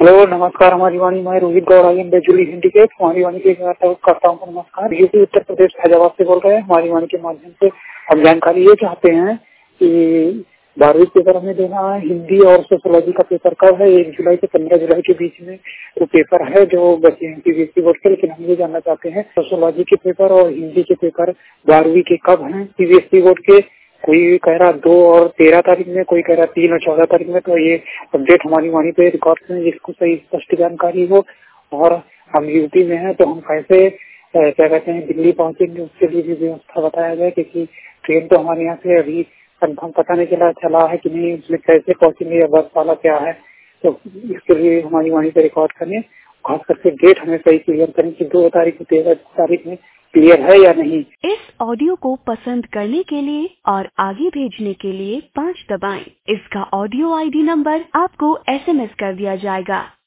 Hello नमस्कार। हमारी वाणी मैं रोहित गौड़ आई एम बेजुली सिंडिकेट हमारी वाणी के करता हूँ नमस्कार। यूपी उत्तर प्रदेश फैजाबाद से बोल रहे हैं। हमारी वाणी के माध्यम से हम जानकारी ये चाहते हैं कि 12वीं पेपर हमें देना है। हिंदी और सोशियोलॉजी का पेपर कब है? 1 जुलाई से 15 जुलाई के बीच में वो पेपर है जो बचे हैं सीबीएसई बोर्ड के। लेकिन हम ये जानना चाहते हैं सोशियोलॉजी के पेपर और हिंदी के पेपर 12वीं के कब हैं सीबीएसई बोर्ड के। कोई कह रहा 2 और 13 तारीख में, कोई कह रहा 3 और 14 तारीख में। तो ये अपडेट हमारी वाणी पे रिकॉर्ड करें जिसको सही स्पष्ट जानकारी हो। और हम यूपी में हैं तो हम कैसे क्या कहते हैं दिल्ली पहुंचेंगे, उसके लिए भी व्यवस्था बताया जाए, क्योंकि ट्रेन तो हमारे यहाँ से अभी कंफर्म पता नहीं चला है कि नहीं, उसमें कैसे पहुंचेंगे या बस वाला क्या है। तो इसके लिए हमारी वाणी पे रिकॉर्ड करें। खास करके डेट हमें सही क्लियर करें कि 2 तारीख 13 तारीख में क्लियर है या नहीं। इस ऑडियो को पसंद करने के लिए और आगे भेजने के लिए 5 दबाएं। इसका ऑडियो आईडी नंबर आपको एसएमएस कर दिया जाएगा।